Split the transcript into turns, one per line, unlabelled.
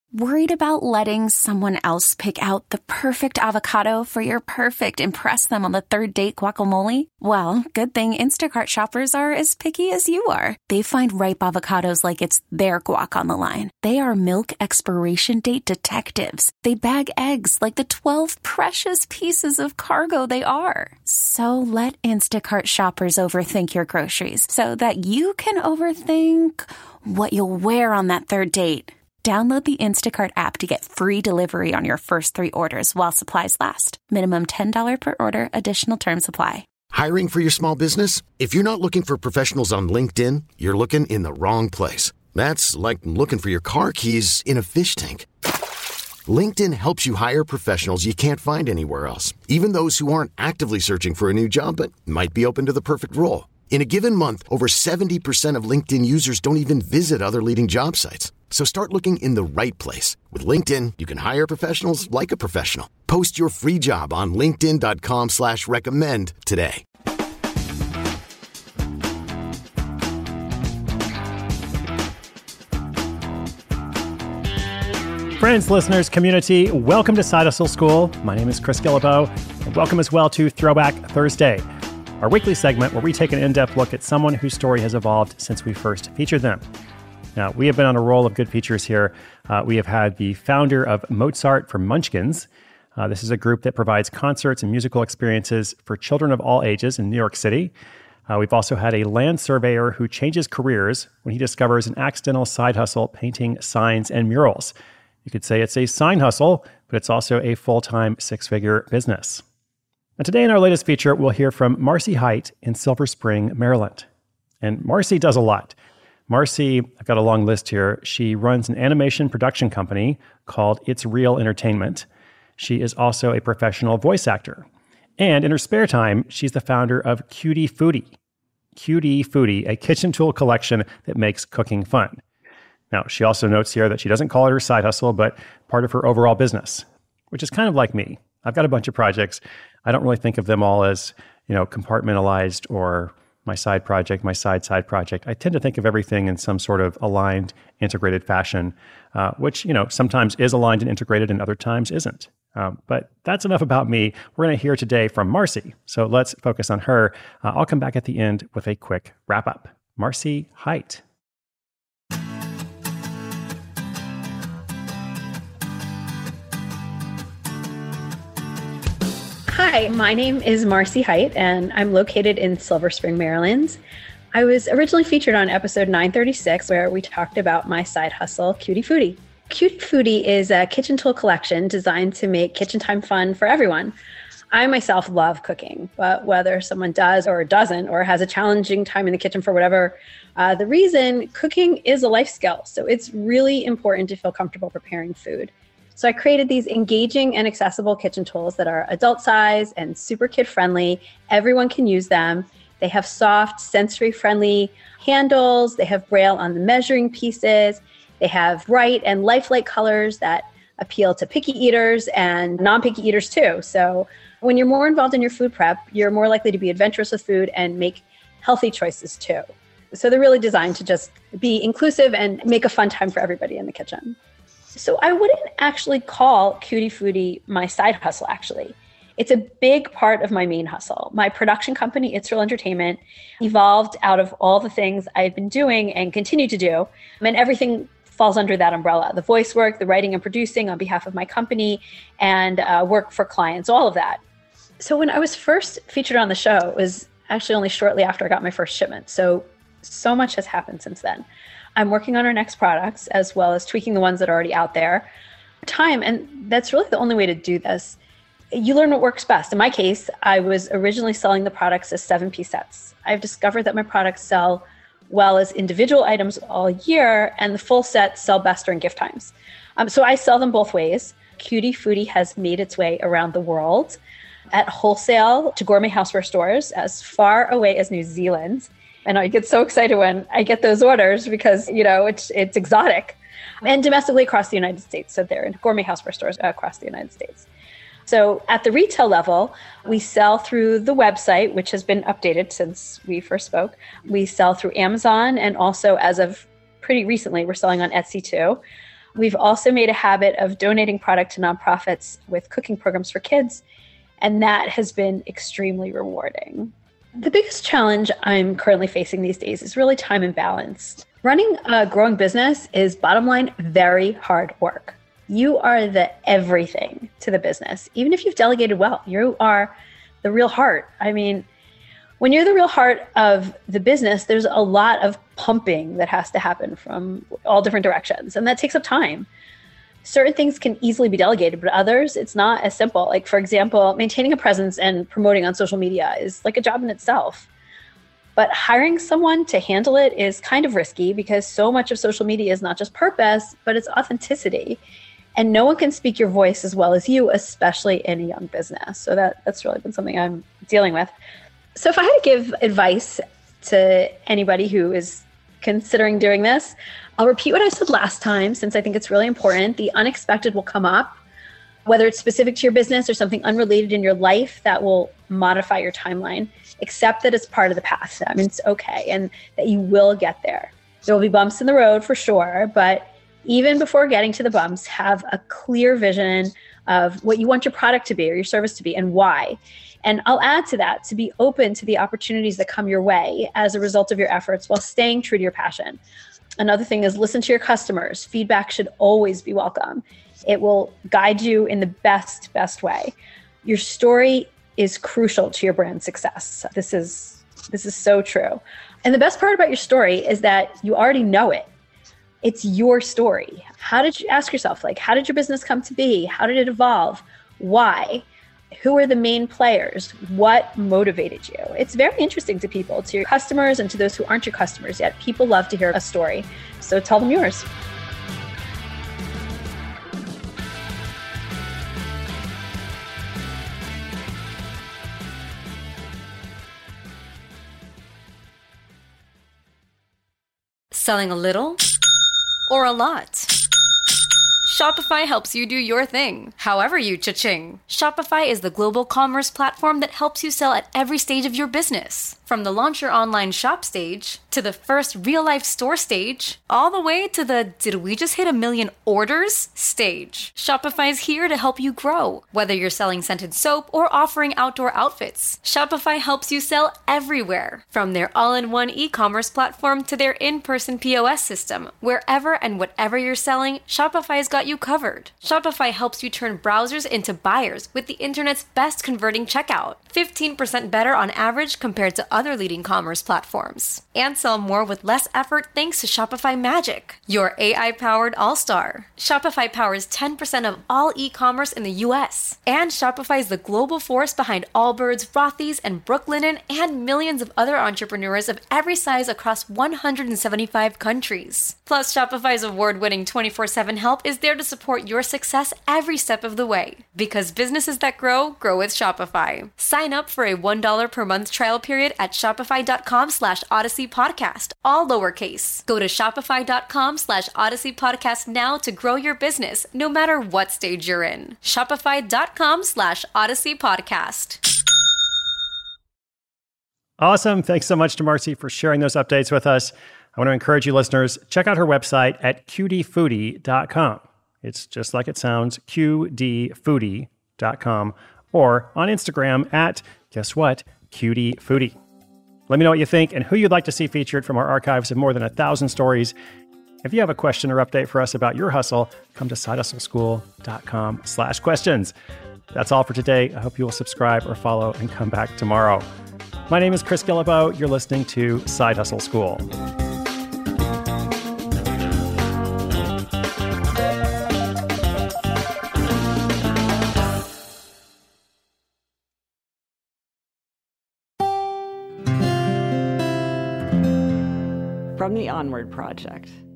Worried about letting someone else pick out the perfect avocado for your perfect impress them on the third date guacamole? Well, good thing Instacart shoppers are as picky as you are. They find ripe avocados like it's their guac on the line. They are milk expiration date detectives. They bag eggs like the 12 precious pieces of cargo they are. So let Instacart shoppers overthink your groceries so that you can overthink what you'll wear on that third date. Download the Instacart app to get free delivery on your first 3 orders while supplies last. Minimum $10 per order. Additional terms apply.
Hiring for your small business? If you're not looking for professionals on LinkedIn, you're looking in the wrong place. That's like looking for your car keys in a fish tank. LinkedIn helps you hire professionals you can't find anywhere else, even those who aren't actively searching for a new job but might be open to the perfect role. In a given month, over 70% of LinkedIn users don't even visit other leading job sites. So start looking in the right place. With LinkedIn, you can hire professionals like a professional. Post your free job on linkedin.com/recommend today.
Friends, listeners, community, welcome to Side Hustle School. My name is Chris Guillebeau, and welcome as well to Throwback Thursday, our weekly segment where we take an in-depth look at someone whose story has evolved since we first featured them. Now, we have been on a roll of good features here. We have had the founder of Mozart for Munchkins. This is a group that provides concerts and musical experiences for children of all ages in New York City. We've also had a land surveyor who changes careers when he discovers an accidental side hustle painting signs and murals. You could say it's a sign hustle, but it's also a full-time 6-figure business. And today in our latest feature, we'll hear from Marcy Height in Silver Spring, Maryland. And Marcy does a lot. Marcy, I've got a long list here. She runs an animation production company called It's Real Entertainment. She is also a professional voice actor. And in her spare time, she's the founder of Cutie Foodie. Cutie Foodie, a kitchen tool collection that makes cooking fun. Now, she also notes here that she doesn't call it her side hustle, but part of her overall business, which is kind of like me. I've got a bunch of projects. I don't really think of them all as, compartmentalized or my side project, my side project. I tend to think of everything in some sort of aligned, integrated fashion, which, sometimes is aligned and integrated and other times isn't. But that's enough about me. We're going to hear today from Marcy. So let's focus on her. I'll come back at the end with a quick wrap up. Marcy Height.
Hi, my name is Marcy Height, and I'm located in Silver Spring, Maryland. I was originally featured on episode 936, where we talked about my side hustle, Cutie Foodie. Cutie Foodie is a kitchen tool collection designed to make kitchen time fun for everyone. I myself love cooking, but whether someone does or doesn't, or has a challenging time in the kitchen for whatever the reason, cooking is a life skill. So it's really important to feel comfortable preparing food. So I created these engaging and accessible kitchen tools that are adult size and super kid friendly. Everyone can use them. They have soft, sensory friendly handles. They have braille on the measuring pieces. They have bright and lifelike colors that appeal to picky eaters and non-picky eaters too. So when you're more involved in your food prep, you're more likely to be adventurous with food and make healthy choices too. So they're really designed to just be inclusive and make a fun time for everybody in the kitchen. So I wouldn't actually call Cutie Foodie my side hustle, actually. It's a big part of my main hustle. My production company, It's Real Entertainment, evolved out of all the things I've been doing and continue to do. And everything falls under that umbrella. The voice work, the writing and producing on behalf of my company, and work for clients, all of that. So when I was first featured on the show, it was actually only shortly after I got my first shipment. So much has happened since then. I'm working on our next products as well as tweaking the ones that are already out there. Time, and that's really the only way to do this. You learn what works best. In my case, I was originally selling the products as 7-piece sets. I've discovered that my products sell well as individual items all year, and the full sets sell best during gift times. So I sell them both ways. Cutie Foodie has made its way around the world at wholesale to gourmet houseware stores as far away as New Zealand. And I get so excited when I get those orders because, it's exotic. And domestically across the United States. So they're in gourmet houseware stores across the United States. So at the retail level, we sell through the website, which has been updated since we first spoke. We sell through Amazon, and also as of pretty recently, we're selling on Etsy too. We've also made a habit of donating product to nonprofits with cooking programs for kids, and that has been extremely rewarding. The biggest challenge I'm currently facing these days is really time and balance. Running a growing business is, bottom line, very hard work. You are the everything to the business. Even if you've delegated well, you are the real heart. I mean, when you're the real heart of the business, there's a lot of pumping that has to happen from all different directions, and that takes up time. Certain things can easily be delegated, but others, it's not as simple. Like, for example, maintaining a presence and promoting on social media is like a job in itself. But hiring someone to handle it is kind of risky because so much of social media is not just purpose, but it's authenticity. And no one can speak your voice as well as you, especially in a young business. So that's really been something I'm dealing with. So if I had to give advice to anybody who is considering doing this, I'll repeat what I said last time, since I think it's really important. The unexpected will come up, whether it's specific to your business or something unrelated in your life that will modify your timeline. Accept that it's part of the path. I mean, it's okay, and that you will get there. There will be bumps in the road for sure, but even before getting to the bumps, have a clear vision of what you want your product to be or your service to be and why. And I'll add to that to be open to the opportunities that come your way as a result of your efforts while staying true to your passion. Another thing is listen to your customers. Feedback should always be welcome. It will guide you in the best way. Your story is crucial to your brand success. This is so true. And the best part about your story is that you already know it. It's your story. How did you ask yourself, how did your business come to be? How did it evolve? Why? Who are the main players? What motivated you? It's very interesting to people, to your customers and to those who aren't your customers yet. People love to hear a story. So tell them yours.
Selling a little or a lot? Shopify helps you do your thing, however you cha-ching. Shopify is the global commerce platform that helps you sell at every stage of your business. From the launch your online shop stage, to the first real-life store stage, all the way to the did we just hit 1 million orders stage. Shopify's here to help you grow. Whether you're selling scented soap or offering outdoor outfits, Shopify helps you sell everywhere. From their all-in-one e-commerce platform to their in-person POS system, wherever and whatever you're selling, Shopify's got you covered. Shopify helps you turn browsers into buyers with the internet's best converting checkout. 15% better on average compared to other leading commerce platforms. And sell more with less effort thanks to Shopify Magic, your AI-powered all-star. Shopify powers 10% of all e-commerce in the US. And Shopify is the global force behind Allbirds, Rothy's, and Brooklinen, and millions of other entrepreneurs of every size across 175 countries. Plus, Shopify's award-winning 24/7 help is there to support your success every step of the way. Because businesses that grow with Shopify. Sign up for a $1 per month trial period at shopify.com/Odyssey Podcast, all lowercase. Go to shopify.com/Odyssey Podcast now to grow your business, no matter what stage you're in. Shopify.com/Odyssey Podcast.
Awesome. Thanks so much to Marcy for sharing those updates with us. I want to encourage you listeners, check out her website at qdfoodie.com. It's just like it sounds, qdfoodie.com, or on Instagram at, guess what, qdfoodie. Let me know what you think and who you'd like to see featured from our archives of more than 1,000 stories. If you have a question or update for us about your hustle, come to sidehustleschool.com/questions. That's all for today. I hope you will subscribe or follow and come back tomorrow. My name is Chris Guillebeau. You're listening to Side Hustle School.
From the Onward Project.